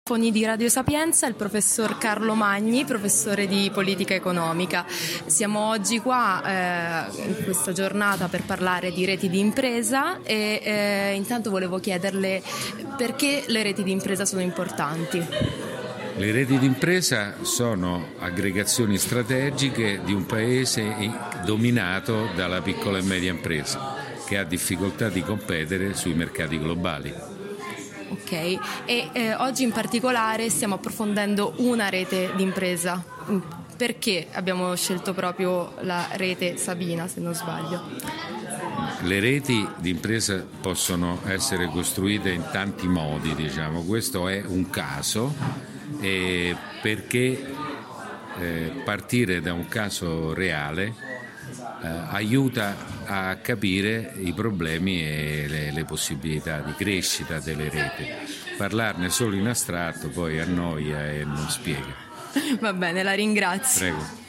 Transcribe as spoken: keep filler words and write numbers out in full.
Foni di Radio Sapienza, il professor Carlo Magni, professore di politica economica. Siamo oggi qua eh, in questa giornata per parlare di reti di impresa e eh, intanto volevo chiederle perché le reti di impresa sono importanti. Le reti di impresa sono aggregazioni strategiche di un paese dominato dalla piccola e media impresa che ha difficoltà di competere sui mercati globali. Ok, e eh, oggi in particolare stiamo approfondendo una rete d'impresa. Perché abbiamo scelto proprio la rete Sabina, se non sbaglio? Le reti d'impresa possono essere costruite in tanti modi, diciamo. Questo è un caso eh, perché eh, partire da un caso reale eh, aiuta a capire i problemi e le, le possibilità di crescita delle reti. Parlarne solo in astratto poi annoia e non spiega. Va bene, la ringrazio. Prego.